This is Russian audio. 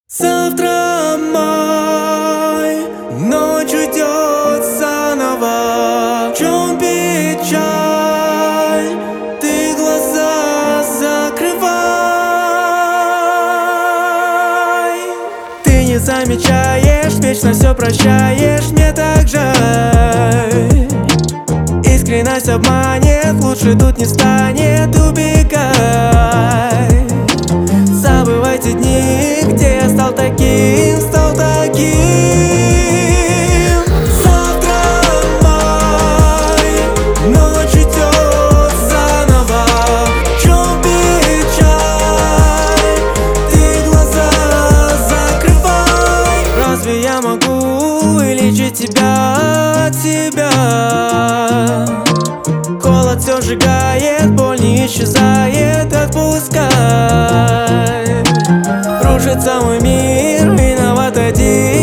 Завтра май, ночь уйдет заново. В чем печаль? Ты глаза закрывай. Ты не замечаешь, вечно все прощаешь. Мне так жаль. Искренность обманет, лучше тут не станет. Убегай. Забывайте дни, где я стал таким, стал таким. Завтра май, ночь идет заново. В чем печаль? Ты глаза закрывай. Разве я могу вылечить тебя от себя? Холод все сжигает, боль не исчезает, отпускай. Рушится мой мир, виноват один.